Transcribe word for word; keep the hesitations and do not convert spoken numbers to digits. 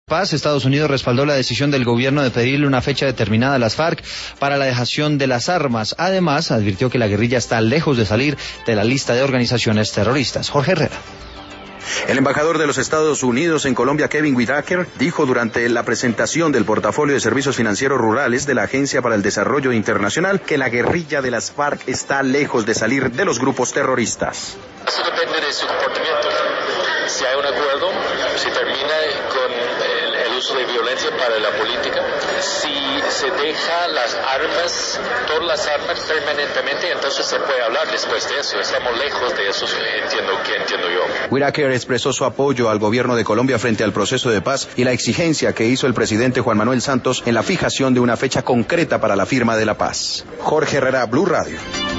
Paz, Estados Unidos respaldó la decisión del gobierno de pedirle una fecha determinada a las FARC para la dejación de las armas. Además, advirtió que la guerrilla está lejos de salir de la lista de organizaciones terroristas. Jorge Herrera. El embajador de los Estados Unidos en Colombia, Kevin Whitaker, dijo durante la presentación del portafolio de servicios financieros rurales de la Agencia para el Desarrollo Internacional que la guerrilla de las FARC está lejos de salir de los grupos terroristas. Eso depende de su comportamiento. Si hay un acuerdo, si termina con el, el uso de violencia para la política, si se deja las armas, todas las armas permanentemente, entonces se puede hablar después de eso. Estamos lejos de eso, entiendo que entiendo yo. Whitaker expresó su apoyo al gobierno de Colombia frente al proceso de paz y la exigencia que hizo el presidente Juan Manuel Santos en la fijación de una fecha concreta para la firma de la paz. Jorge Herrera, Blue Radio.